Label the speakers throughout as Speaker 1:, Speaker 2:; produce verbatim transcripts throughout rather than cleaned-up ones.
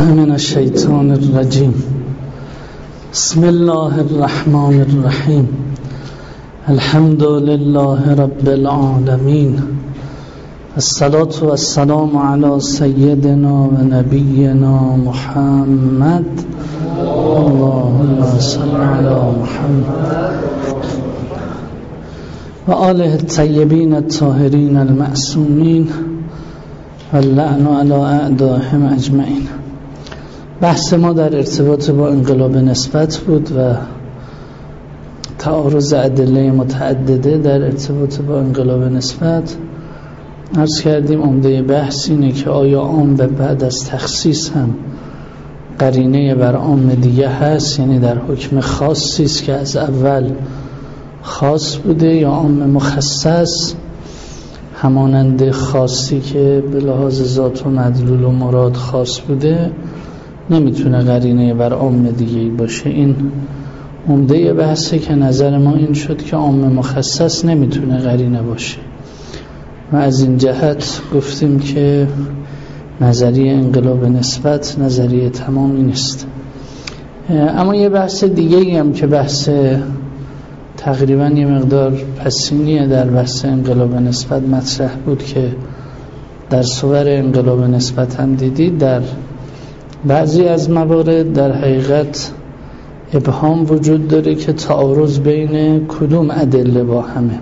Speaker 1: بالله من الشیطان الرجیم. بسم الله الرحمن الرحیم. الحمد لله رب العالمین. الصلاة والسلام علی سیدنا و نبینا محمد. اللهم صل علی محمد و آله الطیبین الطاهرین المعصومین و اللعن علی اعدائهم اجمعین. بحث ما در ارتباط با انقلاب نسبت بود و تعارض ادله متعدده در ارتباط با انقلاب نسبت. عرض کردیم عمده بحث اینه که آیا عام به بعد از تخصیص هم قرینه بر عام دیگه هست، یعنی در حکم خاصی است که از اول خاص بوده، یا عام مخصص همانند خاصی که به لحاظ ذات و مدلول و مراد خاص بوده نمیتونه قرینه بر عام دیگه باشه. این عمده بحثه که نظر ما این شد که عام مخصص نمیتونه قرینه باشه و از این جهت گفتیم که نظریه انقلاب نسبت نظریه تمامی نیست. اما یه بحث دیگه هم که بحث تقریبا یه مقدار پسینیه در بحث انقلاب نسبت مطرح بود که در صور انقلاب نسبت هم دیدید، در بعضی از موارد در حقیقت ابهام وجود داره که تعارض بین کدوم ادله با همه.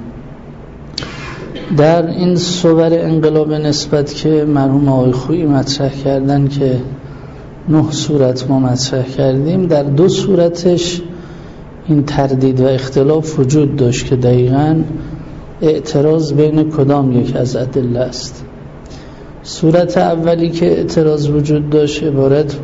Speaker 1: در این صور انقلاب نسبت که مرحوم آقای خویی مطرح کردن که نه صورت ما مطرح کردیم، در دو صورتش این تردید و اختلاف وجود داشت که دقیقاً اعتراض بین کدام یک از ادله است. صورت اولی که اعتراض وجود داشت عبارت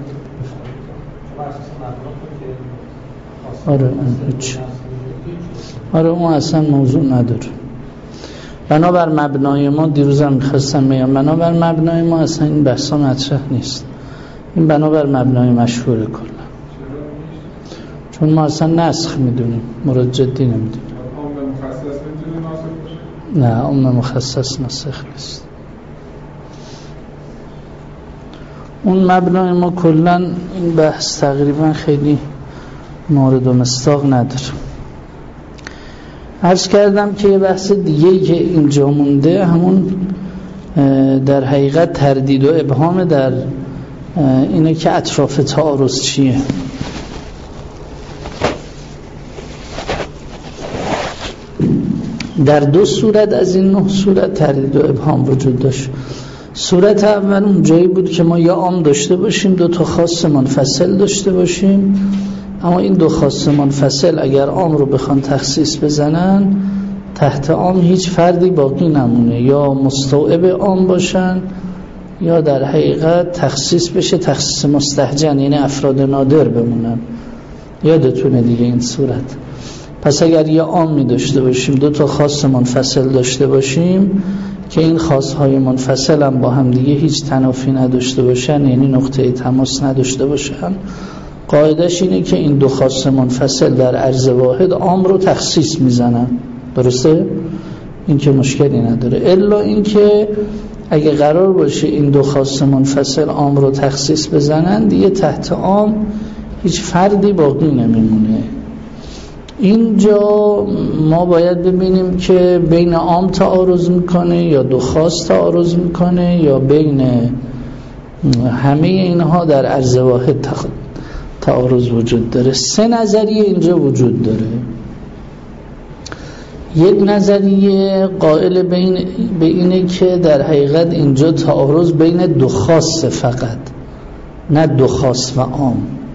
Speaker 1: آره هیچ آره اون اصلا موضوع نداره. بنابر مبنای ما دیروزم میخواستم بگم بنابر مبنای ما اصلا این بحثا مطرح نیست. این بنابر مبنای مشهور کلا، چون ما اصلا نسخ میدونیم، مراد جدی نمیدونیم. نه عام مخصص نسخ نیست. اون مبنای ما کلا این بحث تقریبا خیلی مورد و مصداق نداره. عرض کردم که یه بحث دیگه که اینجا مونده همون در حقیقت تردید و ابهام در اینه که اطراف تعارض چیه. در دو صورت از این نه صورت تردید و ابهام وجود داشت. صورت اول اون جایی بود که ما یا عام داشته باشیم دو تا خاص منفصل داشته باشیم، اما این دو خاص منفصل اگر عام رو بخوان تخصیص بزنن تحت عام هیچ فردی باقی نمونه، یا مستوعب عام باشن یا در حقیقت تخصیص بشه تخصیص مستهجن، یعنی افراد نادر بمونن. یادتونه دیگه این صورت. پس اگر یه عامی داشته باشیم دو تا خاص منفصل داشته باشیم که این خاصهای منفصل هم با هم دیگه هیچ تنافی نداشته باشن، یعنی نقطه تماس نداشته باشن، قاعدش اینه که این دو خاص منفصل در عرض واحد عام رو تخصیص میزنن. درسته؟ این که مشکلی نداره، الا این که اگه قرار باشه این دو خاص منفصل عام رو تخصیص بزنن دیگه تحت عام هیچ فردی باقی نمیمونه. اینجا ما باید ببینیم که بین عام تعارض میکنه یا دو خاص تعارض میکنه یا بین همه اینها در عرض واحد تعارض وجود داره. سه نظریه اینجا وجود داره. یک نظریه قائل بین به اینه که در حقیقت اینجا تعارض بین دو خاص فقط، نه دو خاص و عام.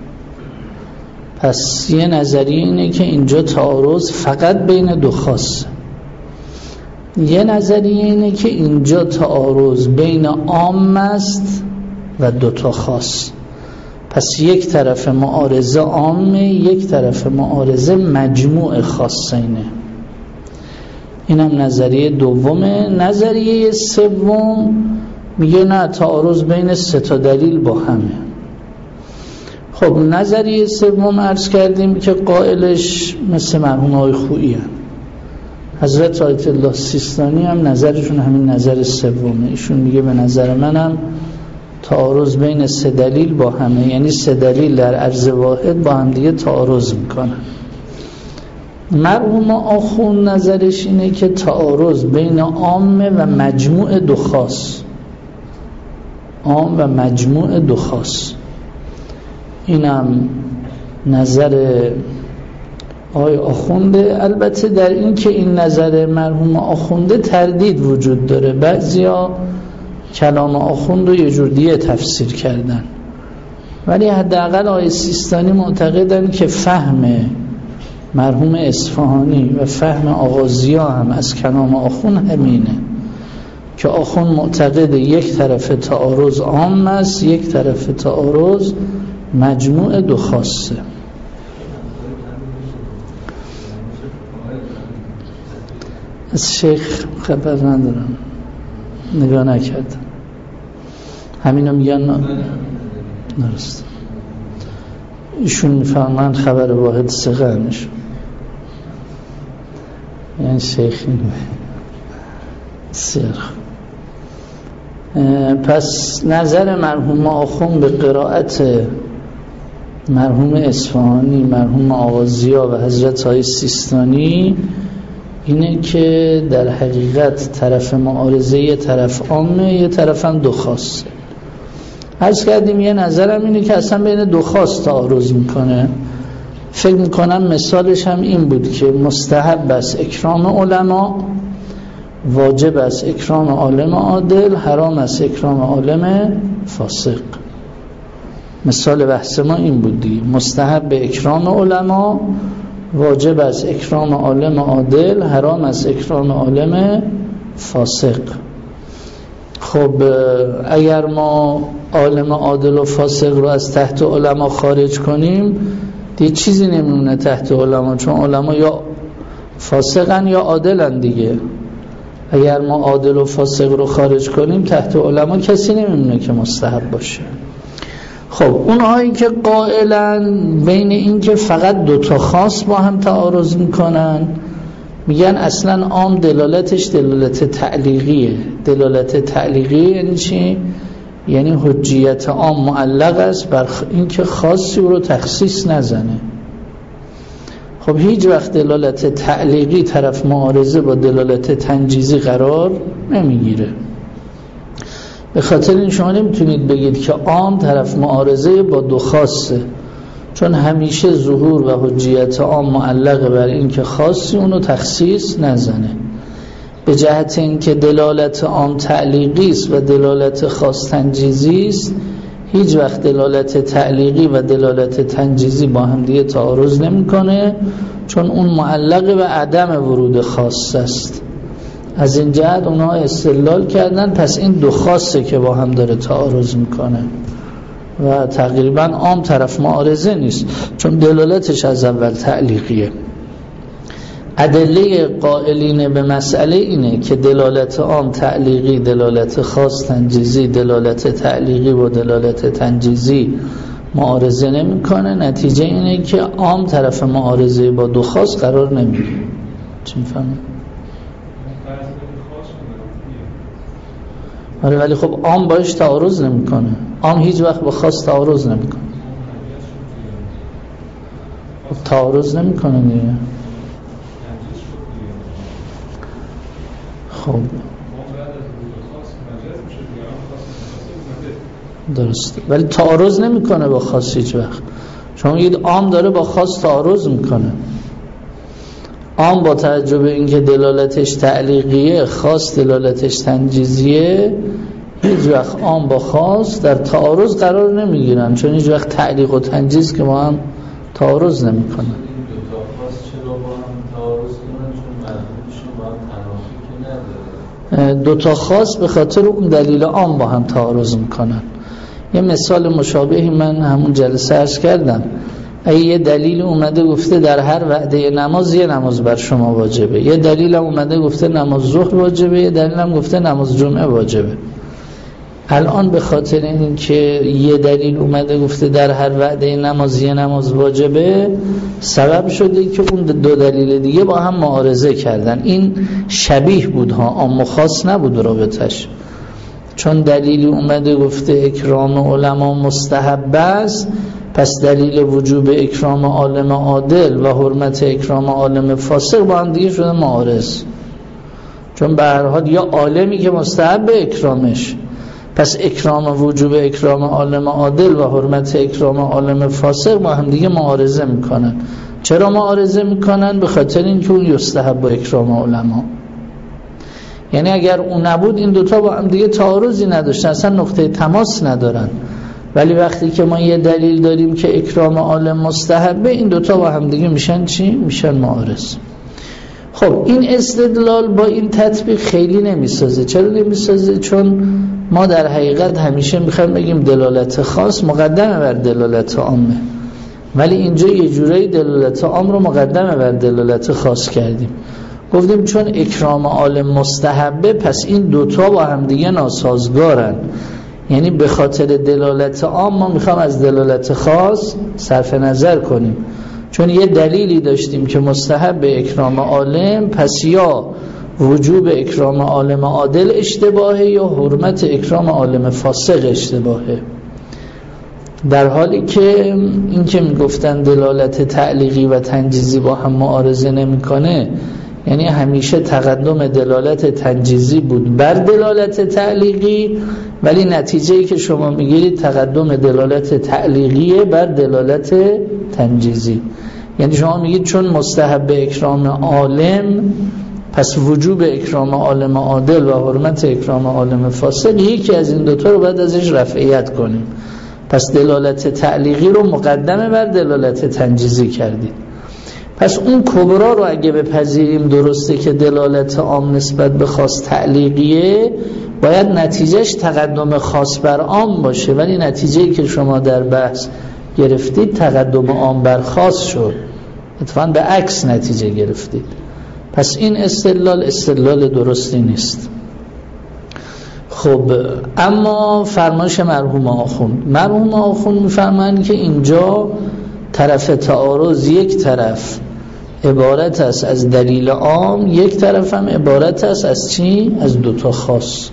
Speaker 1: پس یه نظریه اینه که اینجا تعارض فقط بین دو خاص. یه نظریه اینه که اینجا تعارض بین عام است و دو تا خاص. پس یک طرف معارضه عامه، یک طرف معارضه مجموع خاصینه. اینم نظریه دومه. نظریه سوم میگه نه، تعارض بین سه تا دلیل با همه. خب نظریه سوم عرض کردیم که قائلش مثل مرحوم آقای خویی هست. حضرت آیت الله سیستانی هم نظرشون همین نظر سومه. ایشون میگه به نظر منم تعارض بین سه دلیل با همه، یعنی سه دلیل در عرض واحد با هم دیگه تعارض میکنن. مرحوم آخوند نظرش اینه که تعارض بین عامه و مجموع دو خاص، عام و مجموع دو خاص. اینم نظر آقای آخونده. البته در این که این نظر مرحوم آخونده تردید وجود داره، بعضیا کلام آخوند رو یه جور دیگه تفسیر کردن، ولی حداقل آقای سیستانی معتقدن که فهم مرحوم اصفهانی و فهم آغازی‌ها هم از کلام آخوند همینه که آخوند معتقد یک طرف تعارض عام است، یک طرف تعارض مجموع دو خاصه. از شیخ خبر ندارم، نگاه نکردم، همینو میگن درست. ایشون میفهمن خبر واحد ثقه نشون، یعنی شیخ اینه. بسیار پس نظر مرحوم آخوند به قرائت مرحوم اصفهانی، مرحوم آغازی‌ها و حضرت های سیستانی اینه که در حقیقت طرف معارضه یه طرف عامه، یه طرف هم دو خاصه. عرض کردیم یه نظرم اینه که اصلا بین دو خاص تعارض میکنه. فکر میکنم مثالش هم این بود که مستحب است اکرام علما، واجب است اکرام عالم عادل، حرام است اکرام عالم فاسق. مثال بحث ما این بود دیگه، مستحب اکرام علما، واجب است اکرام عالم عادل، حرام است اکرام عالم فاسق. خب اگر ما عالم عادل و فاسق رو از تحت علما خارج کنیم دیگه چیزی نمیمونه تحت علما، چون علما یا فاسقن یا عادلن دیگه. اگر ما عادل و فاسق رو خارج کنیم تحت علما کسی نمیمونه که مستحب باشه. خب اونهایی که قائلن بین این که فقط دوتا خاص با هم تعارض میکنن میگن اصلا عام دلالتش دلالت تعلیقیه. دلالت تعلیقی یعنی چی؟ یعنی حجیت عام معلق است بر این که خاصی رو تخصیص نزنه. خب هیچ وقت دلالت تعلیقی طرف معارضه با دلالت تنجیزی قرار نمیگیره. به خاطر این شما نمیتونید بگید که عام طرف معارضه با دو خاصه، چون همیشه ظهور و حجیت عام معلق بر این که خاصی اونو تخصیص نزنه. به جهت این که دلالت عام تعلیقی است و دلالت خاص تنجیزی است، هیچ وقت دلالت تعلیقی و دلالت تنجیزی با هم دیگه تعارض نمیکنه، چون اون معلق به عدم ورود خاص است. از این جهت اونها استدلال کردن پس این دو خاصه که با هم داره تعارض میکنه و تقریبا عام طرف معارضه نیست، چون دلالتش از اول تعلیقیه. ادله قائلین به مسئله اینه که دلالت عام تعلیقی، دلالت خاص تنجیزی، دلالت تعلیقی و دلالت تنجیزی معارضه نمیکنه. نتیجه اینه که عام طرف معارضه با دو خاص قرار نمیگیره. چی میفهمید؟ آره ولی خب عام باش تعارض نمیکنه. عام هیچ وقت با خاص تعارض نمیکنه. خب تعارض نمیکنه دیگه. خب درسته، ولی تعارض نمیکنه با خاص هیچ وقت. شما میگید عام داره با خاص تعارض میکنه. عام با توجه به اینکه دلالتش تعلیقیه، خاص دلالتش تنجیزیه، هیچ وقت عام با خاص در تعارض قرار نمیگیرن، چون هیچ وقت تعلیق و تنجیز که با هم تعارض نمیکنن. دوتا خاص به خاطر اون دلیل عام با هم تعارض میکنن. یه مثال مشابهی من همون جلسه عرض کردم. اگه یه دلیل اومده گفته در هر وعده نماز یه نماز بر شما واجبه، یه دلیل اومده گفته نماز ظهر واجبه، یه دلیل هم گفته نماز جمعه واجبه. الان به خاطر این که یه دلیل اومده گفته در هر وعده نماز یه نماز واجبه، سبب شده که اون دو دلیل دیگه با هم معارضه کردن. این شبیه بود ها، عام و خاص نبود رابطش. چون دلیلی اومده گفته اکرام علما مستحب است، پس دلیل وجوب اکرام عالم عادل و حرمت اکرام عالم فاسق با هم دیگه شده معارض. چون به هر حال یا عالمی که مستحب اکرامش، پس اکرام وجوب اکرام عالم عادل و حرمت اکرام عالم فاسق با هم دیگه معارضه میکنن. چرا معارضه میکنن؟ به خاطر اینکه اون یستحب با اکرام علما، یعنی اگر اون نبود این دوتا با هم دیگه تعارضی نداشتن، اصلا نقطه تماس ندارن. ولی وقتی که ما یه دلیل داریم که اکرام عالم مستحبه، این دوتا با هم دیگه میشن چی؟ میشن معارض. خب این استدلال با این تطبیق خیلی نمیسازه. چرا نمیسازه؟ چون ما در حقیقت همیشه میخوایم بگیم دلالت خاص مقدمه بر دلالت عامه، ولی اینجا یه جورایی دلالت عام رو مقدمه بر دلالت خاص کردیم. گفتیم چون اکرام عالم مستحبه، پس این دوتا با هم دیگه ناسازگارن، یعنی به خاطر دلالت عام ما میخوام از دلالت خاص صرف نظر کنیم. چون یه دلیلی داشتیم که مستحب اکرام عالم، پس یا وجوب اکرام عالم عادل اشتباهه یا حرمت اکرام عالم فاسق اشتباهه. در حالی که این که میگفتن دلالت تعلیقی و تنجیزی با هم معارضه نمیکنه، یعنی همیشه تقدم دلالت تنجیزی بود بر دلالت تعلیقی، ولی نتیجه‌ای که شما میگیرید تقدم دلالت تعلیقیه بر دلالت تنجیزی. یعنی شما میگید چون مستحب اکرام عالم، پس وجوب اکرام عالم عادل و حرمت اکرام عالم فاسق، یکی از این دوتا رو باید ازش رفعیت کنیم. پس دلالت تعلیقی رو مقدمه بر دلالت تنجیزی کردید. پس اون کبرا رو اگه بپذیریم درسته که دلالت عام نسبت به خاص تعلیقیه، باید نتیجهش تقدم خاص بر عام باشه، ولی نتیجه‌ای که شما در بحث گرفتید تقدم عام بر خاص شد، اتفاقاً به عکس نتیجه گرفتید. پس این استدلال استدلال درستی نیست. خب اما فرمایش مرحوم آخوند، مرحوم آخوند میفرمایند که اینجا طرف تعارض یک طرف عبارت است از دلیل عام، یک طرف هم عبارت است از چی؟ از دوتا خاص.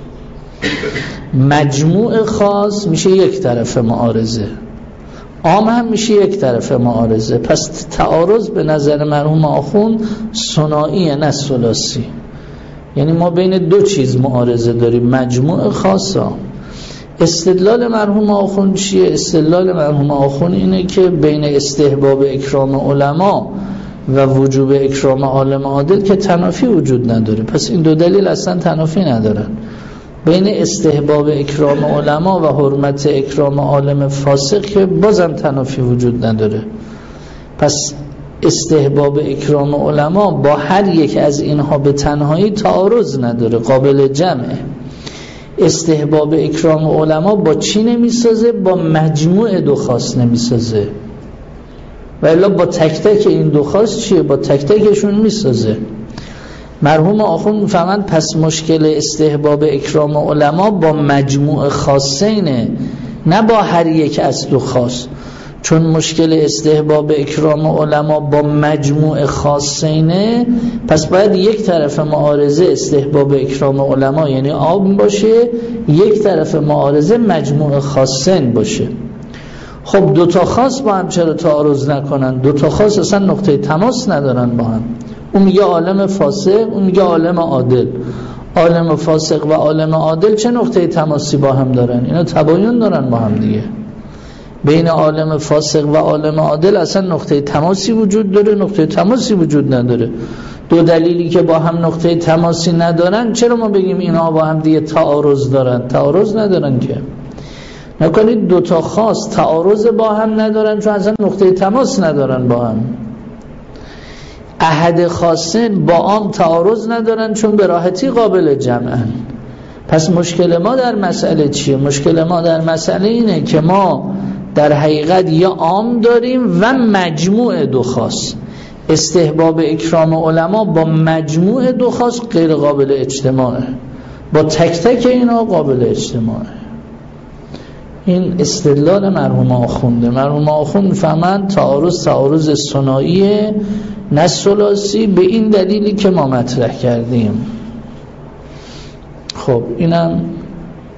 Speaker 1: مجموع خاص میشه یک طرف معارضه، عام هم میشه یک طرف معارضه. پس تعارض به نظر مرحوم آخوند ثنائیه نه ثلاثی، یعنی ما بین دو چیز معارضه داریم، مجموع خاصا. استدلال مرحوم آخوند چیه؟ استدلال مرحوم آخوند اینه که بین استحباب اکرام علما و وجوب اکرام عالم عادل که تنافی وجود نداره. پس این دو دلیل اصلا تنافی ندارن. بین استحباب اکرام علما و حرمت اکرام عالم فاسق که بازم تنافی وجود نداره. پس استحباب اکرام علما با هر یک از اینها به تنهایی تعارض نداره، قابل جمعه. استحباب اکرام علما با چی نمیسازه؟ با مجموع دو خاص نمیسازه، و الا با تک تک این دو خاص چیه؟ با تک تکشون میسازه. مرحوم آخوند میفهمند پس مشکل استحباب اکرام علما با مجموع خاصینه، نه با هر یک از دو خاص. چون مشکل استحباب اکرام علما با مجموع خاصینه، پس باید یک طرف معارضه استحباب اکرام علما یعنی عام باشه، یک طرف معارضه مجموع خاصین باشه. خب دوتا خاص با هم چرا تعارض نکنن؟ دوتا خاص اصلا نقطه تماس ندارن با هم. اون میگه عالم فاسق، اون میگه عالم عادل. عالم فاسق و عالم عادل چه نقطه تماسی با هم دارن؟ اینا تباین دارن با هم دیگه. بین عالم فاسق و عالم عادل اصلا نقطه تماسی وجود داره؟ نقطه تماسی وجود نداره. دو دلیلی که با هم نقطه تماسی ندارن، چرا ما بگیم اینا با هم دیگه تعارض دارن؟ تعارض ندارن که. نکنید دوتا خاص تعارض با هم ندارن چون اصلا نقطه تماس ندارن با هم. احد خاصین با عام تعارض ندارن چون به راحتی قابل جمعن. پس مشکل ما در مسئله چیه؟ مشکل ما در مسئله اینه که ما در حقیقت یا عام داریم و مجموع دو خاص. استحباب اکرام علما با مجموع دو خاص غیر قابل اجتماعه، با تک تک اینا قابل اجتماعه. این استدلال مرحوم آخونده. مرحوم آخوند میفهمند تعارض تعارض ثنائیه نه ثلاثی، به این دلیلی که ما مطرح کردیم. خب اینم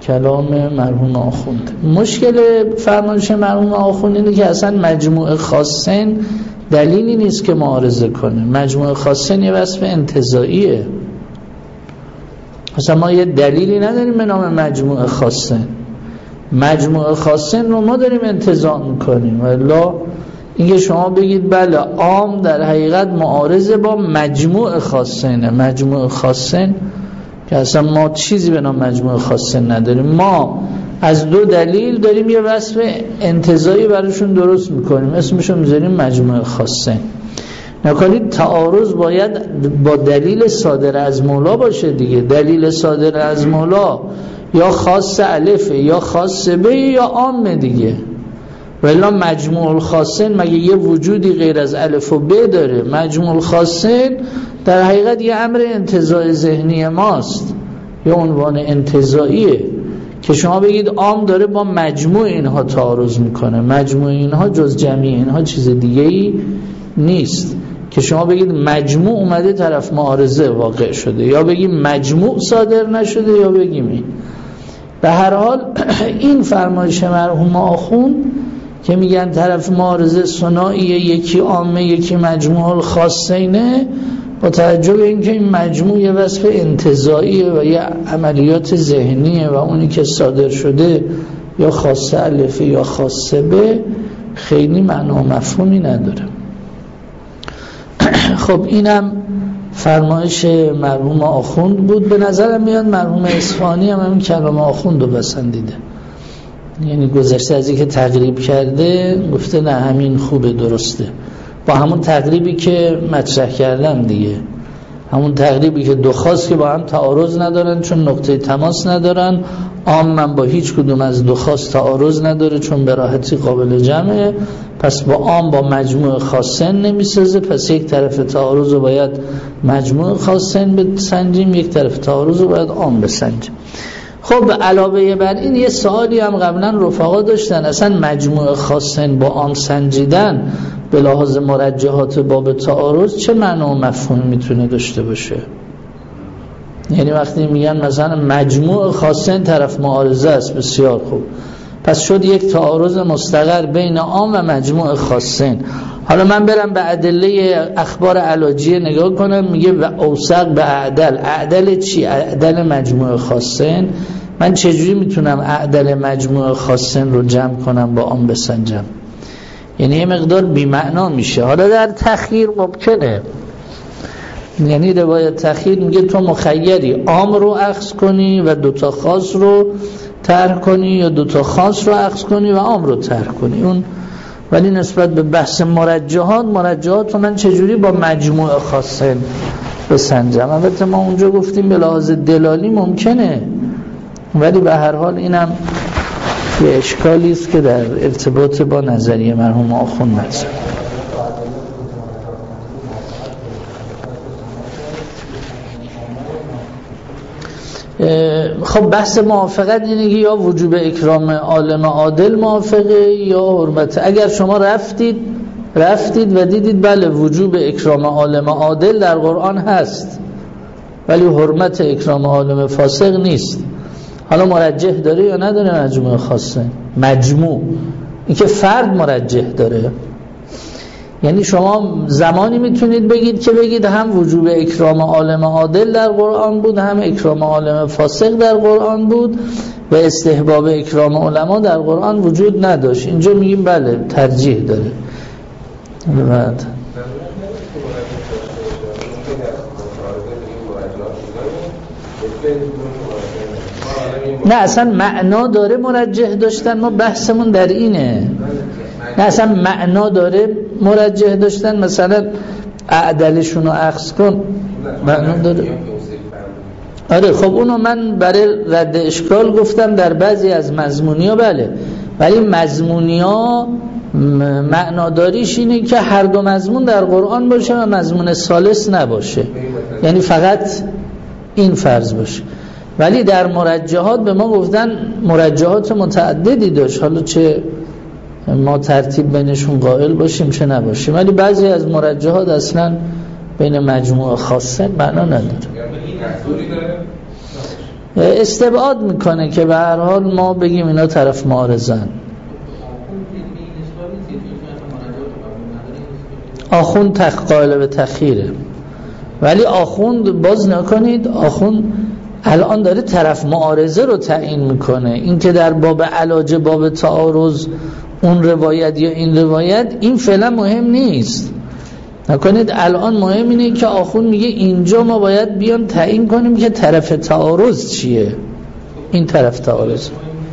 Speaker 1: کلام مرحوم آخوند. مشکل فرمایش مرحوم آخوند اینه که اصلا مجموع خاصن دلیلی نیست که معارضه کنه. مجموع خاصن یه وصف انتزاعیه، اصلا ما یه دلیلی نداریم به نام مجموع خاصن. مجموع خاصن رو ما داریم انتزاع میکنیم. والا اینکه شما بگید بله عام در حقیقت معارضه با مجموع خاصنه، مجموع خاصن که اصلا ما چیزی به نام مجموع خاصن نداریم. ما از دو دلیل داریم یه وصف انتزاعی براشون درست میکنیم، اسمشو میذاریم مجموع خاصن. نکالی تعارض باید با دلیل صادر از مولا باشه دیگه. دلیل صادر از مولا یا خاص الفه یا خاص به یا عام دیگه. ولی مجموع الخاصن مگه یه وجودی غیر از الف و ب داره؟ مجموع الخاصن در حقیقت یه امر انتزاع ذهنی ماست، یه عنوان انتزاعیه که شما بگید عام داره با مجموع اینها تعارض میکنه. مجموع اینها جز جمعی اینها چیز دیگه ای نیست که شما بگید مجموع اومده طرف معارضه واقع شده، یا بگیم مجموع صادر نشده، یا بگیم این. به هر حال این فرمایش مرحوم آخوند که میگن طرف معارضه ثنائیه، یکی عامه یکی مجموع الخاصینه، با توجه به اینکه این مجموع یه وصف انتزاعیه و یه عملیات ذهنیه و اونی که صادر شده یا خاصه الفه یا خاصه به، خیلی معنا و مفهومی نداره. خب اینم فرمایش مرحوم آخوند بود. به نظرم میاد مرحوم اصفهانی هم همین کلام آخوند رو پسندیده، یعنی گذشته از اینکه تقریب کرده گفته نه همین خوبه، درسته، با همون تقریبی که مطرح کردم دیگه، همون تقریبی که دو خاص که با هم تعارض ندارن چون نقطه تماس ندارن. عام من با هیچ کدوم از دو خاص تعارض نداره چون به راحتی قابل جمعه، پس با عام با مجموع خاصن نمیسازه، پس یک طرف تعارض رو باید مجموع خاصن بسنجیم، یک طرف تعارض رو باید عام بسنجیم. خب علاوه بر این یه سوالی هم قبلا رفقا داشتن، اصلا مجموع خاصن با عام سنجیدن به لحاظ مرجحات باب تعارض چه معنا و مفهومی میتونه داشته باشه؟ یعنی وقتی میگن مثلا مجموع خاصن طرف معارضه است، بسیار خوب، پس شد یک تعارض مستقر بین عام و مجموع خاصن. حالا من برم به ادله اخبار علاجیه نگاه کنم، میگه و اوثق به اعدل. اعدل چی؟ اعدل مجموع خاصن. من چجوری میتونم اعدل مجموع خاصن رو جمع کنم با عام بسنجم؟ یعنی یه مقدار بی‌معنا میشه. حالا در تخییر ممکنه، یعنی روایت تخییر میگه تو مخیری عام رو اخذ کنی و دوتا خاص رو طرح کنی، یا دوتا خاص رو اخذ کنی و عام رو طرح کنی. اون ولی نسبت به بحث مرجحات، مرجحات رو من چجوری با مجموع خاصن بسنجم؟ البته ما اونجا گفتیم به لحاظ دلالی ممکنه، ولی به هر حال اینم یه اشکالی است که در ارتباط با نظریه مرحوم آخوند مطرحه. خب بحث موافقت اینه که یا وجوب اکرام عالم عادل موافقه یا حرمت. اگر شما رفتید رفتید و دیدید بله وجوب اکرام عالم عادل در قرآن هست ولی حرمت اکرام عالم فاسق نیست، حالا مرجح داره یا نداره مجموع خاصه؟ مجموع این که فرد مرجح داره. یعنی شما زمانی میتونید بگید که بگید هم وجوب اکرام عالم عادل در قرآن بود، هم اکرام عالم فاسق در قرآن بود و استحباب اکرام علما در قرآن وجود نداشت. اینجا میگیم بله ترجیح داره. بعد نه اصلا معنا داره مرجح داشتن، ما بحثمون در اینه. نه اصلا معنا داره مرجح داشتن، مثلا اعدلشون رو اخذ کن معنا داره. آره خب اونو من برای رد اشکال گفتم در بعضی از مضمونی ها بله، ولی مضمونی ها معناداریش اینه که هر دو مضمون در قرآن باشه و مضمون ثالث نباشه، یعنی فقط این فرض باشه. ولی در مرجحات به ما گفتن مرجحات متعددی داشت، حالا چه ما ترتیب بینشون قائل باشیم چه نباشیم، ولی بعضی از مرجحات اصلا بین مجموع خاصه معنا نداره. استبعاد میکنه که به هر حال ما بگیم اینا طرف معارضن. آخوند تخ قائل به تخیره، ولی آخوند باز نکنید، آخوند الان داره طرف معارضه رو تعیین میکنه. این که در باب علاج، باب تعارض اون روایت یا این روایت، این فعلا مهم نیست. نکنید الان مهم اینه که آخوند میگه اینجا ما باید بیان تعیین کنیم که طرف تعارض چیه. این طرف تعارض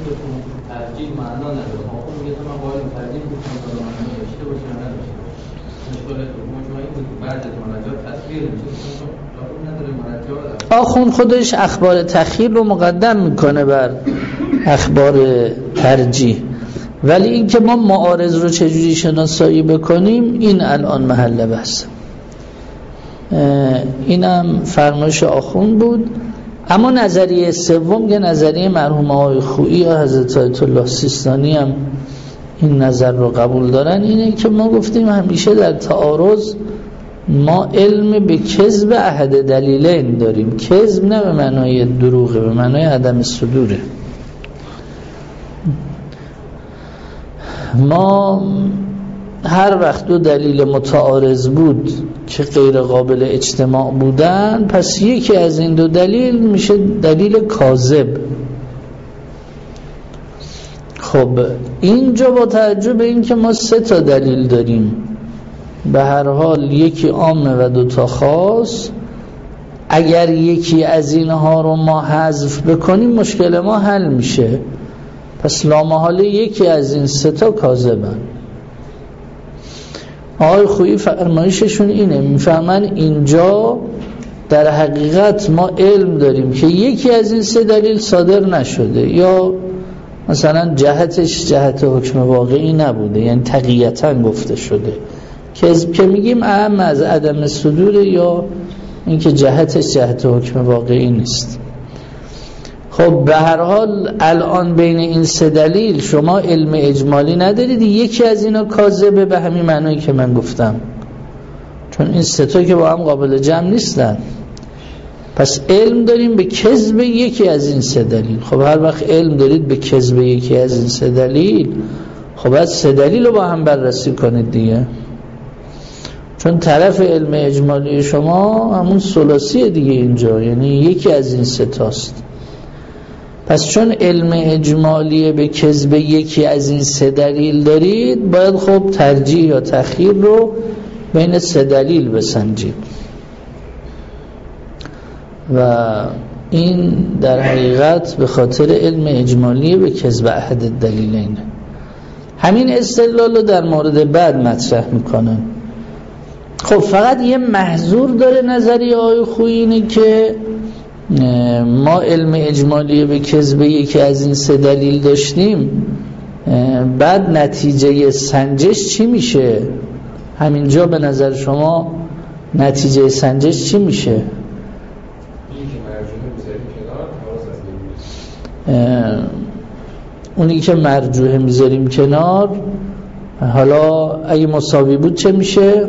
Speaker 1: آخوند خودش اخبار تخییر رو مقدم میکنه بر اخبار ترجیح، ولی این که ما معارض رو چجوری شناسایی بکنیم این الان محل بحث. اینم فرمایش آخوند بود. اما نظریه سوم که نظریه مرحوم آقای خویی یا حضرت آیت الله سیستانی هم این نظر رو قبول دارن، اینه که ما گفتیم همیشه در تعارض ما علم به کذب احد دلیلین داریم. کذب نه به معنای دروغه، به معنای عدم صدوره. ما هر وقت دو دلیل متعارض بود که غیر قابل اجتماع بودن، پس یکی از این دو دلیل میشه دلیل کاذب. خب اینجا با توجه به این که ما سه تا دلیل داریم، به هر حال یکی عامه و دو تا خاص، اگر یکی از اینها رو ما حذف بکنیم مشکل ما حل میشه. پس لامحاله یکی از این سه تا کاذبن. آقای خویی فرمایششون اینه، میفهمن اینجا در حقیقت ما علم داریم که یکی از این سه دلیل صادر نشده، یا مثلا جهتش جهت حکم واقعی نبوده، یعنی تقییتا گفته شده. کذب که میگیم اهم از عدم صدور، یا اینکه جهتش جهت حکم واقعی نیست. خب به هر حال الان بین این سه دلیل شما علم اجمالی ندارید، یکی از اینا کاذبه به همین معنایی که من گفتم، چون این سه تا که با هم قابل جمع نیستن. پس علم داریم به کذب یکی از این سه دلیل. خب هر وقت علم دارید به کذب یکی از این سه دلیل، خب باید سه دلیل رو با هم بررسی کنید دیگه، چون طرف علم اجمالی شما همون ثلاثیه دیگه اینجا، یعنی یکی از این سه تاست. پس چون علم اجمالی به کذب یکی از این سه دلیل دارید، باید خب ترجیح یا تخییر رو بین سه دلیل بسنجید، و این در حقیقت به خاطر علم اجمالی به کذب احد الدلیلین. همین استدلال رو در مورد بعد مطرح میکنن. خب فقط یه محظور داره نظریه آقای خویی، اینه که ما علم اجمالی به کذب یکی از این سه دلیل داشتیم، بعد نتیجه سنجش چی میشه؟ همینجا به نظر شما نتیجه سنجش چی میشه؟ اونی که مرجوحه میذاریم کنار، حالا اگه مساوی بود چه میشه؟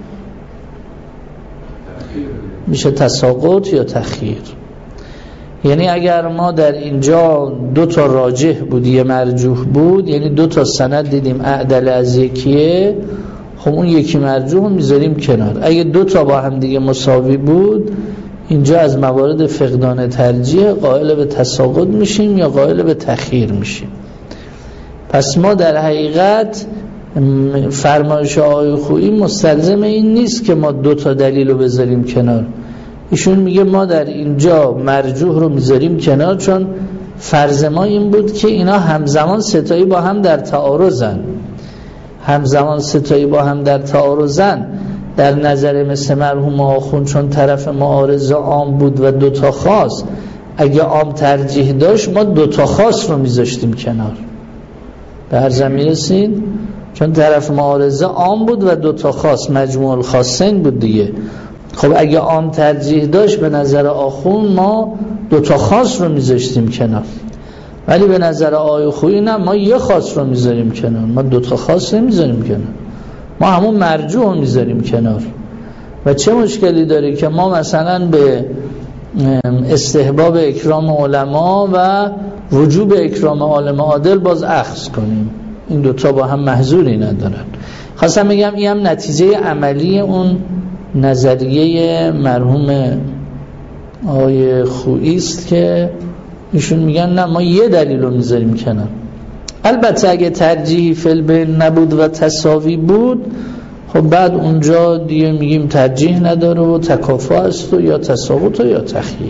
Speaker 1: میشه تساقط یا تخییر. یعنی اگر ما در اینجا دو تا راجح بود یه مرجوح بود، یعنی دو تا سند دیدیم اعدل از یکیه، خب اون یکی مرجوح میذاریم کنار. اگه دو تا با هم دیگه مساوی بود، اینجا از موارد فقدان ترجیح قائل به تساقط میشیم یا قائل به تخییر میشیم. پس ما در حقیقت فرمایش آقای خویی مستلزم این نیست که ما دو تا دلیل رو بذاریم کنار. ایشون میگه ما در اینجا مرجوح رو میذاریم کنار، چون فرض ما این بود که اینا همزمان ستایی با هم در تعارضن. همزمان ستایی با هم در تعارضن در نظر مثل مرحوم آخوند، چون طرف معارض عام بود و دوتا خاص، اگه عام ترجیح داشت ما دوتا خاص رو میذاشتیم کنار. به هر زمین رسید؟ چون طرف معارضه عام بود و دوتا خاص، مجموع الخاصین بود دیگه. خب اگه عام ترجیح داشت به نظر آخوند ما دوتا خاص رو میذاشتیم کنار، ولی به نظر آقای خویی نه، ما یه خاص رو میذاریم کنار، ما دوتا خاص نمیذاریم کنار، ما همون مرجوع رو میذاریم کنار. و چه مشکلی داره که ما مثلا به استحباب اکرام علما و وجوب اکرام عالم عادل باز اخذ کنیم. این دوتا با هم محظوری ندارن. خواستم بگم این هم نتیجه عملی اون نظریه مرحوم آقای خویی است که ایشون میگن نه ما یه دلیل رو میذاریم کنار. البته اگه ترجیحی فی البین نبود و تساوی بود، خب بعد اونجا دیگه میگیم ترجیح نداره و تکافؤ است و یا تساوت و یا تخییر.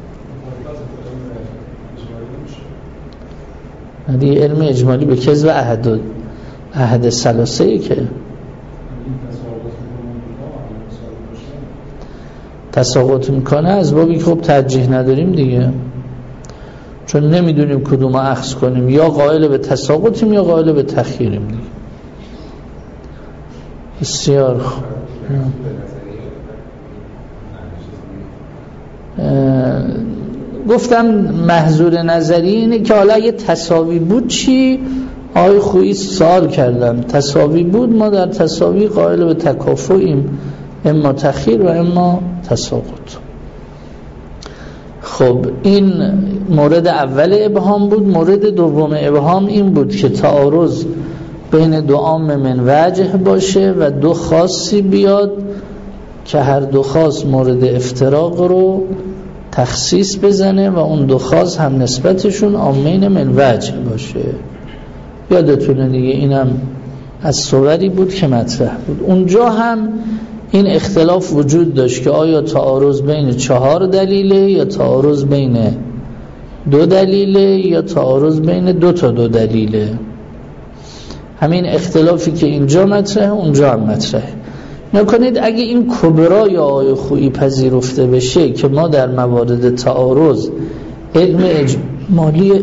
Speaker 1: دیگه علم اجمالی به کذب احد احد ثلاثه ای که تساوت میکنه از بابی که خب ترجیح نداریم دیگه، چون نمیدونیم کدوم اخذ کنیم، یا قائل به تساوتیم یا قائل به تخییریم دیگه. بسیار خوب. گفتم محظور نظری اینه که حالا اگه تساوی بود چی؟ آقای خویی سوال کردن تساوی بود، ما در تساوی قائل به تکافؤیم، اما تخییر و اما تساقط. خب این مورد اول ابهام بود. مورد دوم ابهام این بود که تعارض بین دو عام من وجه باشه و دو خاصی بیاد که هر دو خاص مورد افتراق رو تخصیص بزنه و اون دو خاص هم نسبتشون عامین من وجه باشه. یادتونه دیگه اینم از صوری بود که مطرح بود. اونجا هم این اختلاف وجود داشت که آیا تعارض بین چهار دلیله یا تعارض بین دو دلیله یا تعارض بین دو تا دو دلیله. همین اختلافی که اینجا مطرحه اونجا هم مطرحه. نکنید اگه این کبرا یا آقای خویی پذیرفته بشه که ما در موارد تعارض علم اجمالی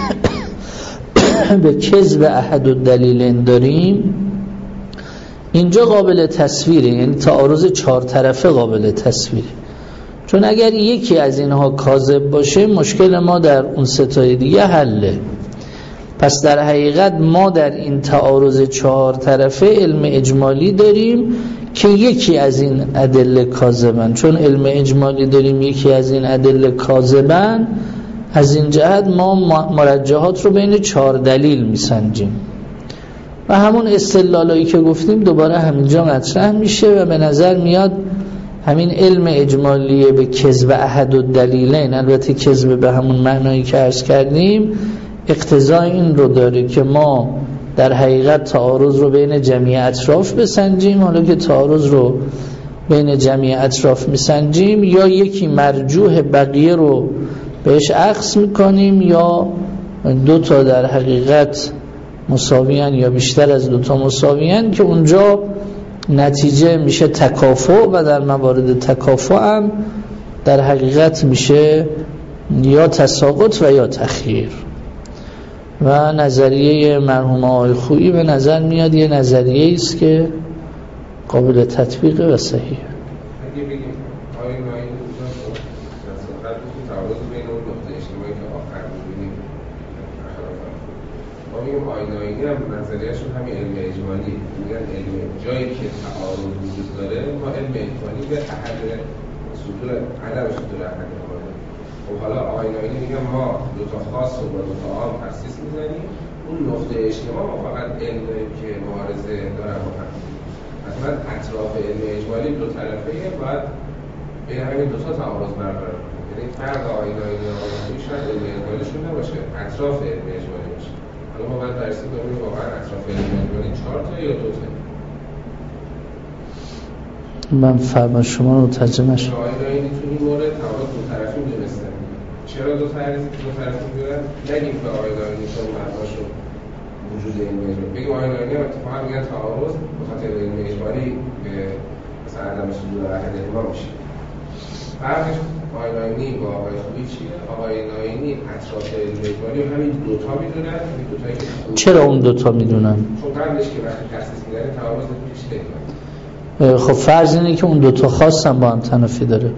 Speaker 1: به کذب احد الدلیلین داریم، اینجا قابل تصویره، یعنی تعارض چهار طرفه قابل تصویره. چون اگر یکی از اینها کاذب باشه مشکل ما در اون ستای دیگه حله. پس در حقیقت ما در این تعارض چهار طرفه علم اجمالی داریم که یکی از این ادله کاذبن. چون علم اجمالی داریم یکی از این ادله کاذبن، از این جهت ما مرجحات رو بین چهار دلیل میسنجیم و همون استدلالایی که گفتیم دوباره همینجا مطرح میشه و به نظر میاد همین علم اجمالی به کذب احد الدلیلین، البته کذب به همون معنایی که عرض کردیم، اقتضای این رو داره که ما در حقیقت تعارض رو بین جمعی اطراف بسنجیم. حالا که تعارض رو بین جمعی اطراف میسنجیم، یا یکی مرجوح بقیه رو بهش اخذ میکنیم یا دو تا در حقیقت مساویان یا بیشتر از دو تا مساویان که اونجا نتیجه میشه تکافؤ و در موارد تکافؤ هم در حقیقت میشه یا تساقط و یا تخییر. و نظریه مرحوم آقای خویی به نظر میاد یه نظریه است که قابل تطبیق و صحیح.
Speaker 2: اگه بگیم آیا ما این تعارض بین اون نقطه اجتماعی که آخر می‌بینیم ما میگیم آینایی هم نظریه‌شون همین علم اجمالی، میگن علم جایی که تعارض وجود داره ما علم اجمالی به احد صدور عدم صدور احد قائل. خب حالا آینایی میگن ما دو تا خاص رو با دو تا عام تخصیص می‌زنیم، اون نقطه اجتماع ما فقط علم داریم که معارضه دارن با هم. مثلا اطراف علم اجمالی دو طرفه باید بین همین دو تا تعارض برقرار کنیم. یعنی فرق آینایی و آینایی شاید علم اجمالیشون نباشه، اطراف علم اجمالی باشه. حالا ما باید بررسی کنیم واقعا اطراف علم اجمالی چهار تا یا دو تا.
Speaker 1: من فرما شما رو ترجمه شد.
Speaker 2: آینایی تو این مورد تعارض دو طرفی می‌دونستن. چرا دو طرفی دو طرفی می‌دونن؟ نگیم که آینایی چون معناشو وجود علم اجمالی. بگیم آینایی هم اتفاقا میگن تعارض به خاطر علم اجمالی به مثلا عدم صدور احد ما میشه. فرقش آقای ناینی با آقای خویی چیه؟ آقای ناینی اطراف علم اجمالی همین دوتا میدونن، همین دوتایی که
Speaker 1: چرا اون دوتا میدونن؟
Speaker 2: چون قبلش که وقتی تخصیص میدن تعارض پیش نمیاد.
Speaker 1: خب فرض اینه که اون دوتا خاصم با هم تنافی داره.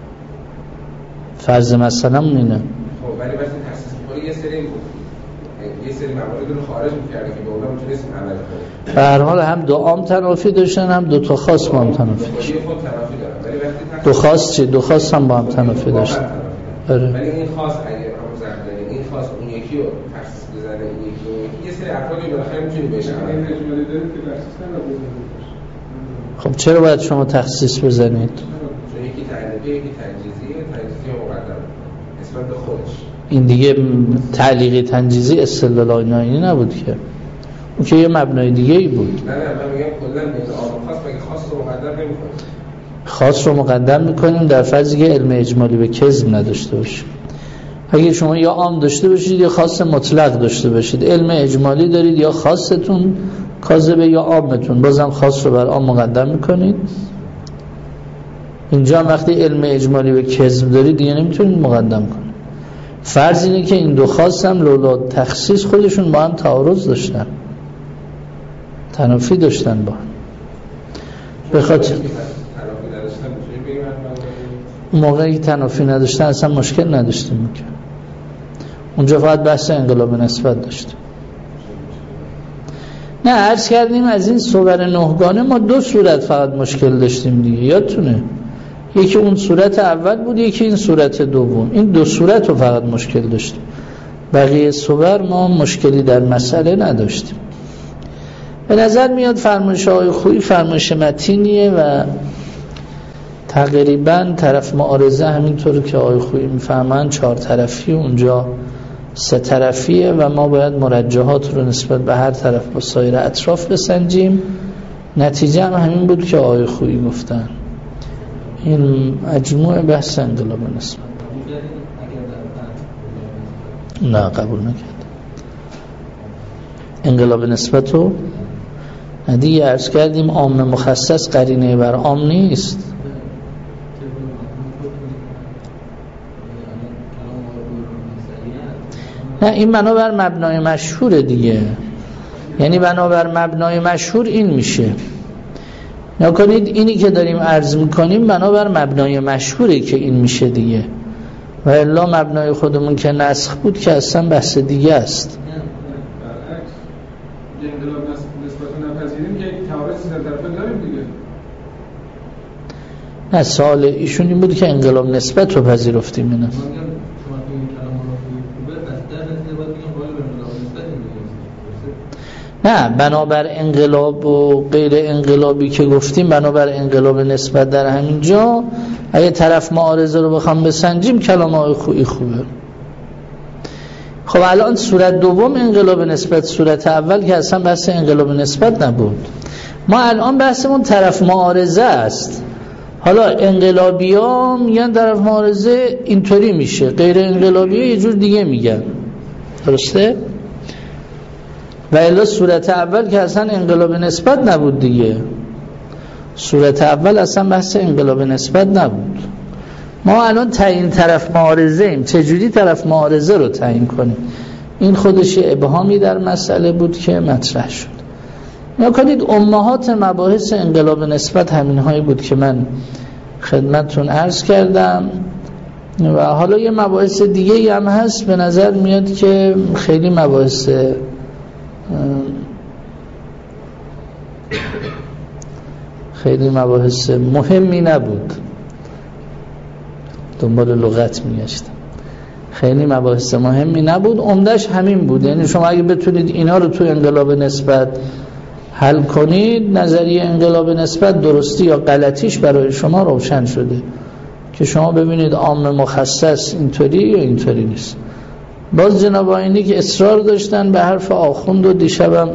Speaker 1: فرض مثلا اون اینه.
Speaker 2: خب ولی وقتی تخصیص میکنه یه سری یه سری موارد رو خارج می‌کرده که به اونا میتونستیم عمل کنیم. به
Speaker 1: هر حال هم دو عام تنافی داشتن هم دو تا خاص با هم تنافی داشتن. دو خاص چی؟ دو خاص هم با هم تنافی داشتن. آره.
Speaker 2: ولی این خاص اگه هم زردنی این خاص اون یکی رو تخصیص بزنه این یکی اون یکی یه سری افرادی بالاخره میتونی بشه
Speaker 3: این اجمالی دارید که تخصیص نباید.
Speaker 1: خب چرا باید شما تخصیص بزنید؟
Speaker 2: چون یکی تعلیقی یکی تنجیزیه، تنجیزی مقدم نسبت به خودش.
Speaker 1: این دیگه تعلیقی تنجیزی استدلال آینایی نبود که، اون که یه مبنای دیگه ای بود.
Speaker 2: نه نه من میگم کلا بین عام خاص مگه خاص رو مقدم نمی‌کنیم.
Speaker 1: خاص رو مقدم میکنیم در فرضی که علم اجمالی به کذب نداشته باشیم. اگه شما یا عام داشته باشید یا خاص مطلق داشته باشید، علم اجمالی دارید یا خاصتون کاذبه یا عامتون، بازم خاص رو بر عام مقدم میکنید. اینجا وقتی علم اجمالی به کذب دارید دیگه نمیتونید مقدم کنید. فرض اینه که این دو خاص هم لولا تخصیص خودشون با هم تعارض داشتن، تنافی داشتن با هم. به خاطر موقعی که تنافی نداشتن اصلا مشکل نداشتیم که اونجا فقط بحث انقلاب نسبت داشتیم. نه عرض کردیم از این صور نهگانه ما دو صورت فقط مشکل داشتیم دیگه، یادتونه؟ یکی اون صورت اول بود، یکی این صورت دوم. این دو صورت رو فقط مشکل داشتیم، بقیه صور ما مشکلی در مسئله نداشتیم. به نظر میاد فرمایش آقای خویی فرمایش متینیه و تقریبا طرف معارضه همینطور که آقای خویی میفهمن چهار طرفی، اونجا سه طرفیه و ما باید مرجحات رو نسبت به هر طرف با سایر اطراف بسنجیم. نتیجه هم همین بود که آقای خویی گفتن. این مجموع بحث انقلاب نسبت نه قبول نکرد. انقلاب نسبت رو دیگه عرض کردیم عام مخصص قرینه بر عام نیست. نه این بنابر مبنای مشهور دیگه، یعنی بنابر مبنای مشهور این میشه. نکنید اینی که داریم عرض میکنیم بنابر مبنای مشهوره که این میشه دیگه، و الا مبنای خودمون که نسخ بود که اصلا بحث دیگه است.
Speaker 3: برعکس انقلاب نسبت نپذیریم یک تعارض در طرفین داریم دیگه.
Speaker 1: نه سوال ایشون این بود که انقلاب نسبت رو پذیرفتیم. نه نه بنابر انقلاب و غیر انقلابی که گفتیم، بنابر انقلاب نسبت در همین جا اگه طرف معارضه رو بخوام بسنجیم کلام آقای خویی خوبه. خب الان صورت دوم انقلاب نسبت، صورت اول که اصلا بحث انقلاب نسبت نبود. ما الان بحثمون طرف معارضه است. حالا انقلابی ها میگن طرف معارضه اینطوری میشه، غیر انقلابی ها یه جور دیگه میگن، درسته؟ و الا صورت اول که اصلا انقلاب نسبت نبود دیگه. صورت اول اصلا بحث انقلاب نسبت نبود. ما الان تعیین طرف معارضه ایم، چجوری طرف معارضه رو تعیین کنیم؟ این خودش ابهامی در مسئله بود که مطرح شد. یا کنید امهات مباحث انقلاب نسبت همین هایی بود که من خدمتتون عرض کردم و حالا یه مباحث دیگه هم هست به نظر میاد که خیلی مباحث خیلی مباحث مهمی نبود، دنبال لغت میگشتم، خیلی مباحث مهمی نبود، عمدش همین بود. یعنی شما اگه بتونید اینا رو تو انقلاب نسبت حل کنید، نظریه انقلاب نسبت درستی یا غلطیش برای شما روشن شده که شما ببینید عام مخصص اینطوری یا اینطوری نیست. باز جناب آیینی که اصرار داشتن به حرف آخوند و دیشبم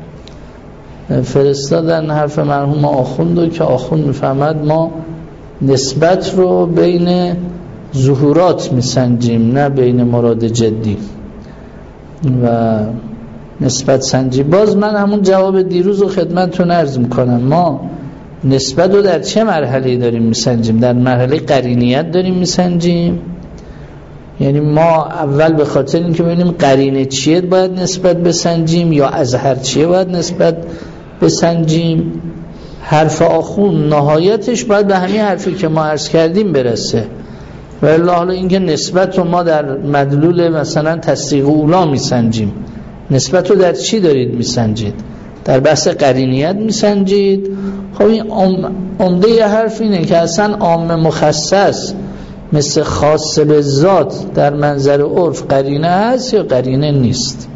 Speaker 1: فرستادن حرف مرحوم آخوند که آخوند میفهمد ما نسبت رو بین ظهورات میسنجیم نه بین مراد جدی و نسبت سنجی. باز من همون جواب دیروز رو خدمتتون عرض میکنم، ما نسبت رو در چه مرحله داریم میسنجیم؟ در مرحله قرینیت داریم میسنجیم، یعنی ما اول به خاطر اینکه ببینیم قرینه چیه باید نسبت بسنجیم یا اظهر چیه باید نسبت بسنجیم. حرف آخون نهایتش باید به همین حرفی که ما عرض کردیم برسه. و الا حالا اینکه نسبت رو ما در مدلول مثلا تصدیق اولا میسنجیم، نسبت رو در چی دارید میسنجید؟ در بحث قرینیت میسنجید. خب این عمده حرف اینه که اصلا عام مخصص مثل خاص به ذات در منظر عرف قرینه هست یا قرینه نیست.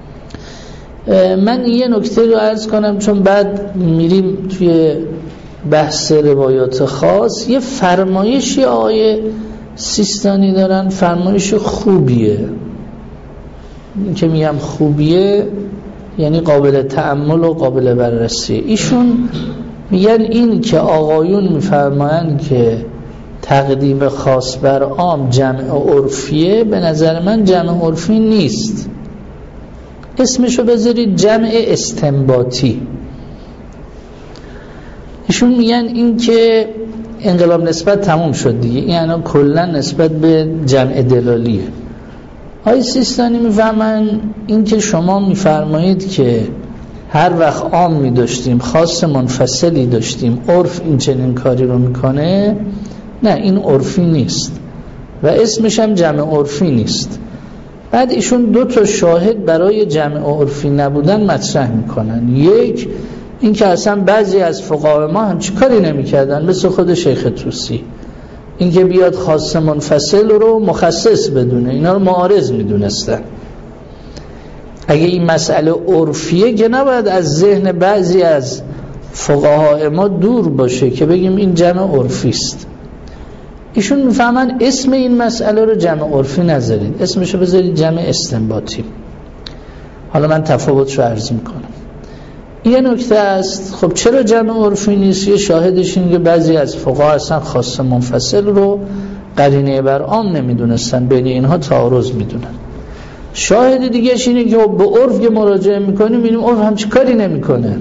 Speaker 1: من یه نکته رو عرض کنم چون بعد میریم توی بحث روایات خاص. یه فرمایشی آقای سیستانی دارن، فرمایش خوبیه. این که میگم خوبیه یعنی قابل تأمل و قابل بررسی. ایشون میگن این که آقایون میفرمایند که تقدیم خاص بر عام جمع عرفیه، به نظر من جمع عرفی نیست. اسمشو بذارید جمع استنباطی. ایشون میگن این که انقلاب نسبت تموم شد دیگه، یعنی کلا نسبت به جمع دلالیه. آقای سیستانی میفهمن این که شما میفرمایید که هر وقت عام می داشتیم خاص منفصلی داشتیم عرف این چنین کاری رو میکنه، نه این عرفی نیست و اسمش هم جمع عرفی نیست. بعد ایشون دو تا شاهد برای جمع عرفی نبودن مطرح میکنن. یک این که اصلا بعضی از فقها ما هم چی کاری نمیکردن، مثل خود شیخ طوسی، این که بیاد خاص منفصل رو مخصص بدونه، اینا رو معارض میدونستن. اگه این مسئله عرفیه که نباید از ذهن بعضی از فقهای ما دور باشه که بگیم این جمع عرفی است. ایشون میفهمن اسم این مسئله رو جمع عرفی نذارید، اسمشو بذارید جمع استنباطی. حالا من تفاوتش رو عرض میکنم. یه نکته است، خب چرا جمع عرفی نیست؟ یه شاهدش اینه که بعضی از فقها اصلا خاص منفصل رو قرینه بر عام نمیدونستن، بین اینها تعارض میدونن. شاهد دیگه‌ش اینه که به عرف که مراجعه میکنیم میبینیم عرف هم چه کاری نمیکنه،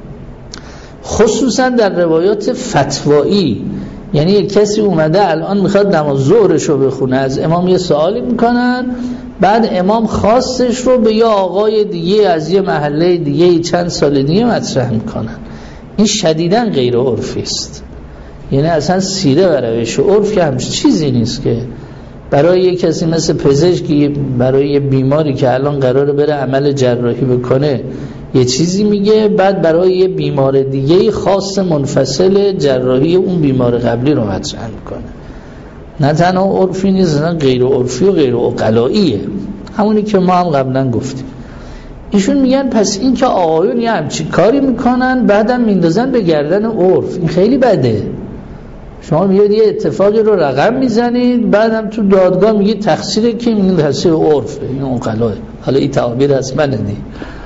Speaker 1: خصوصا در روایات فتوایی. یعنی یک کسی اومده الان میخواد نماز ظهرش رو بخونه، از امام یه سوالی میکنن، بعد امام خواستش رو به یه آقای دیگه از یه محله دیگه چند سال دیگه مطرح میکنن. این شدیداً غیر عرفی است. یعنی اصلا سیره و روش عرف که همچین چیزی نیست که برای یک کسی مثل پزشکی برای یه بیماری که الان قراره بره عمل جراحی بکنه یه چیزی میگه، بعد برای یه بیمار دیگه خاص منفصل جراحی اون بیمار قبلی رو مطرح میکنه. نه تنها عرفی نیست، نه غیر عرفی و غیر عقلاییه، همونی که ما هم قبلا گفتیم. ایشون میگن پس این که آقایون یه همچی کاری میکنن بعدم میندازن به گردن عرف، این خیلی بده. شما میگید یه اتفاقی رو رقم میزنید، بعدم تو دادگاه میگید تقصیر کی؟ میگید تقصیر عرفه، این عقلاه. حالا این تعبیر از منه دی.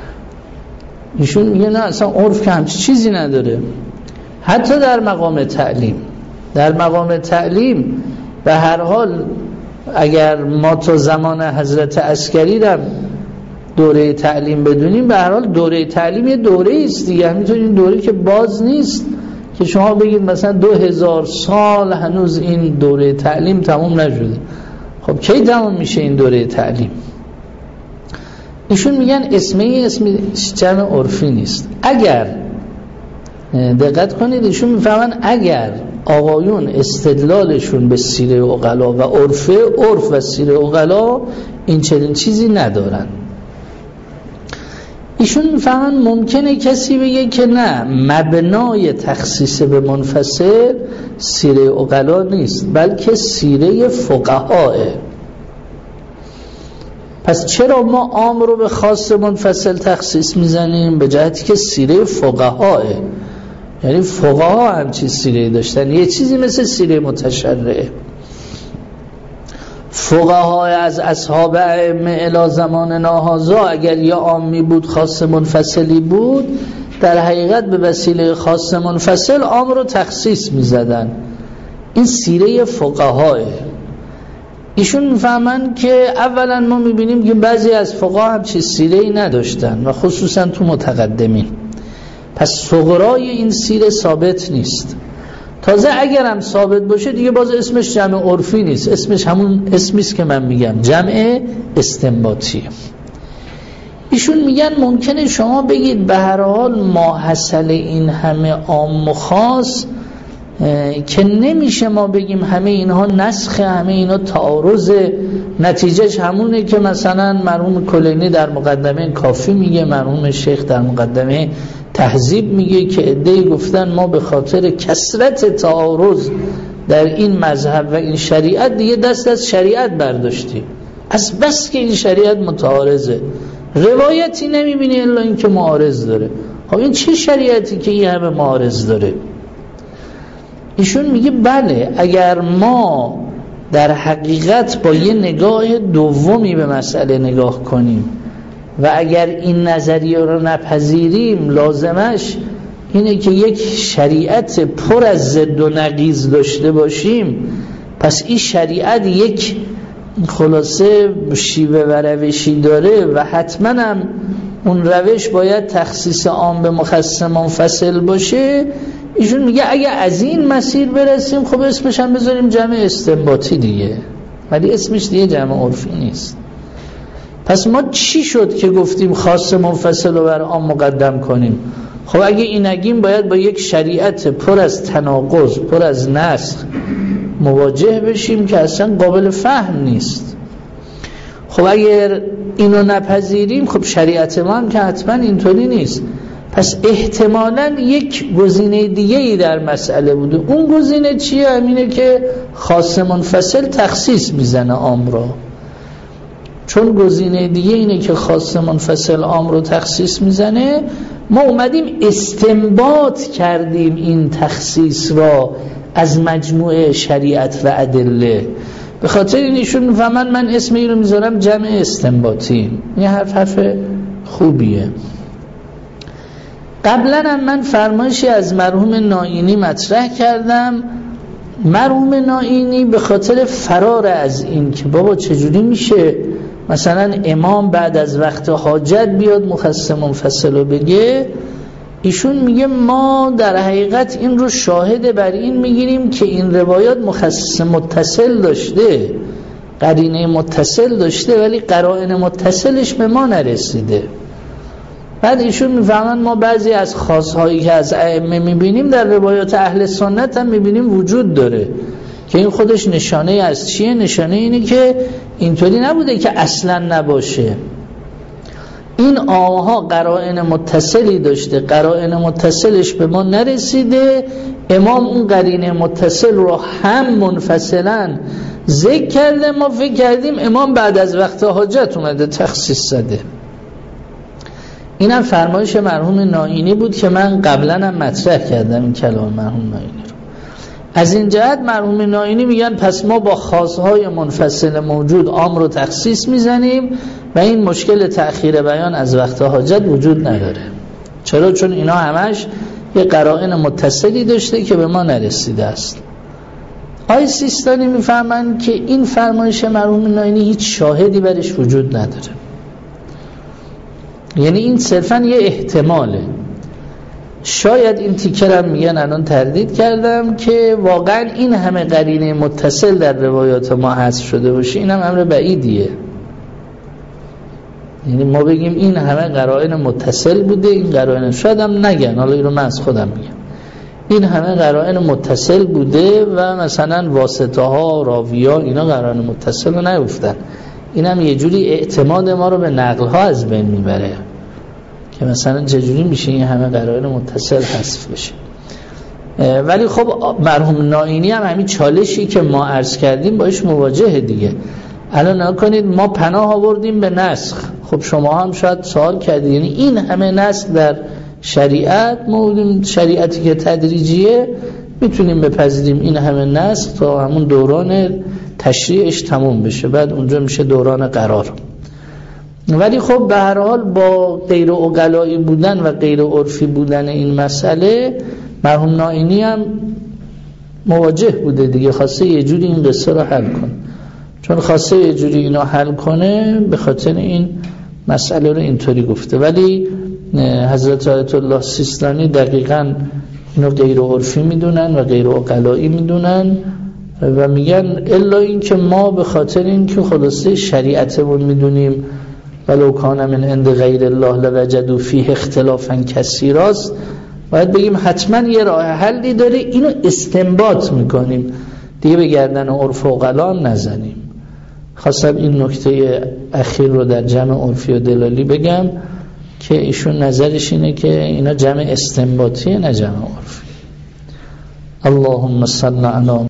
Speaker 1: ایشون میگه نه اصلا عرف که همچی چیزی نداره. حتی در مقام تعلیم، در مقام تعلیم به هر حال اگر ما تا زمان حضرت عسکری در دوره تعلیم بدونیم، به هر حال دوره تعلیم یه دوره است دیگه. همینطور این دوره که باز نیست که شما بگید مثلا دو هزار سال هنوز این دوره تعلیم تمام نشده. خب کی تمام میشه این دوره تعلیم؟ ایشون میگن اسمی اسمی جمع عرفی نیست. اگر دقت کنید ایشون میفهمن اگر آقایون استدلالشون به سیره عقلا و عرفه، عرف و سیره عقلا این چنین چیزی ندارن. ایشون میفهمن ممکنه کسی بگه که نه، مبنای تخصیص به منفصل سیره عقلا نیست بلکه سیره فقهاه. پس چرا ما عام رو به خاص منفصل تخصیص میزنیم؟ به جهتی که سیره فقهاه، یعنی فقها هم چیز سیره داشتن، یه چیزی مثل سیره متشرعه. فقها از اصحاب ائمه الی زمان ناهازا اگر یا عامی بود خاص منفصلی بود، در حقیقت به وسیله خاص منفصل عام رو تخصیص میزدن. این سیره فقهاه. ایشون میفهمن که اولا ما میبینیم که بعضی از فقها هم چیز سیره‌ای نداشتن و خصوصا تو متقدمین. پس صغرای این سیره ثابت نیست. تازه اگر هم ثابت باشه دیگه باز اسمش جمع عرفی نیست، اسمش همون اسمیست که من میگم، جمع استنباطی. ایشون میگن ممکنه شما بگید به هر حال ما حاصل این همه عام و خاص که نمیشه ما بگیم همه اینها نسخ، همه اینها تعارض، نتیجهش همونه که مثلا مرحوم کلینی در مقدمه کافی میگه، مرحوم شیخ در مقدمه تهذیب میگه که عده‌ای گفتن ما به خاطر کثرت تعارض در این مذهب و این شریعت دیگه دست از شریعت برداشتیم، از بس که این شریعت متعارضه، روایتی نمیبینی الا این که معارض داره. خب این چه شریعتی که این همه معارض داره؟ ایشون میگه بله، اگر ما در حقیقت با یه نگاه دومی به مسئله نگاه کنیم و اگر این نظریه رو نپذیریم، لازمش اینه که یک شریعت پر از ضد و نقیض داشته باشیم. پس این شریعت یک خلاصه شیوه و روشی داره و حتما هم اون روش باید تخصیص عام به مخصص منفصل باشه. ایشون میگه اگه از این مسیر برسیم، خب اسمش هم بذاریم جمع استنباطی دیگه، ولی اسمش دیگه جمع عرفی نیست. پس ما چی شد که گفتیم خاص منفصل رو بر عام مقدم کنیم؟ خب اگه این نگیم باید با یک شریعت پر از تناقض، پر از نسخ مواجه بشیم که اصلا قابل فهم نیست. خب اگر اینو نپذیریم، خب شریعت ما هم که حتما اینطوری نیست. پس احتمالاً یک گزینه دیگه ای در مسئله بوده. اون گزینه چیه؟ همینه که خاص منفصل تخصیص میزنه عام را. چون گزینه دیگه اینه که خاص منفصل عام رو تخصیص میزنه، ما اومدیم استنباط کردیم این تخصیص را از مجموعه شریعت و ادله. به خاطر این ایشون میفهمن من اسم این رو میذارم جمع استنباطی. این حرف حرف خوبیه. قبلا هم من فرمایشی از مرحوم نائینی مطرح کردم. مرحوم نائینی به خاطر فرار از این که بابا چجوری میشه مثلا امام بعد از وقت حاجت بیاد مخصص منفصل رو بگه، ایشون میگه ما در حقیقت این رو شاهد بر این میگیریم که این روایات مخصص متصل داشته، قرینه متصل داشته، ولی قرائن متصلش به ما نرسیده. بعد ایشون میفهمن ما بعضی از خاصهایی که از ائمه میبینیم در روایات اهل سنت هم میبینیم وجود داره، که این خودش نشانه از چیه؟ نشانه اینه که اینطوری نبوده که اصلا نباشه. این آها قرائن متصلی داشته، قرائن متصلش به ما نرسیده، امام اون قرینه متصل رو هم منفصلا ذکر کرده، ما فکر کردیم امام بعد از وقت حاجت اومده تخصیص زده. اینم فرمایش مرحوم نائینی بود که من قبلا هم مطرح کردم این کلام مرحوم نائینی رو. از این جهت مرحوم نائینی میگن پس ما با خاصهای منفصل موجود عام رو تخصیص میزنیم و این مشکل تأخیر بیان از وقت حاجت وجود نداره. چرا؟ چون اینا همش یه قرائن متصلی داشته که به ما نرسیده است. آقای سیستانی میفهمن که این فرمایش مرحوم نائینی هیچ شاهدی برش وجود نداره، یعنی این صرفا یه احتماله. شاید این تیکرم میگن الان تردید کردم که واقعا این همه قرینه متصل در روایات ما حذف شده باشه، این هم امر بعیدیه. یعنی ما بگیم این همه قرائن متصل بوده، این قرائن شاید هم نگن، حالا این رو من از خودم میگم، این همه قرائن متصل بوده و مثلا واسطه ها راوی ها اینا قرائن متصل رو نگفتن. این هم یه جوری اعتماد ما رو به نقل ها از بین میبره که مثلا چجوری میشه این همه قرائن متصل حذف بشه. ولی خب مرحوم نائینی هم همین چالشی که ما عرض کردیم باش مواجهه دیگه. الان نکنید ما پناه آوردیم به نسخ، خب شما هم شاید سوال کردید یعنی این همه نسخ در شریعت، ما بودیم شریعتی که تدریجیه میتونیم بپذیریم این همه نسخ تا همون دوران تشریعش تموم بشه، بعد اونجا میشه دوران قرار. ولی خب به هر حال با غیر عقلایی بودن و غیر عرفی بودن این مسئله مرحوم نائینی هم مواجه بوده دیگه، خواسته یه جوری این قصه رو حل کنه. چون خواسته یه جوری اینو حل کنه به خاطر این مسئله رو اینطوری گفته. ولی حضرت آیت الله سیستانی دقیقاً اینو غیر عرفی میدونن و غیر عقلایی میدونن و میگن الا این که ما به خاطر این که خلاصه شریعتمون میدونیم ولو کان من عند غیر الله لوجدوا فیه اختلافا کثیرا، باید بگیم حتما یه راه حلی داره، اینو استنباط میکنیم دیگه، به گردن عرف و عقلا نزنیم. خواستم این نکته اخیر رو در جمع عرفی و دلالی بگم که ایشون نظرش اینه که اینا جمع استنباطیه نه جمع عرفی. اللهم صل علی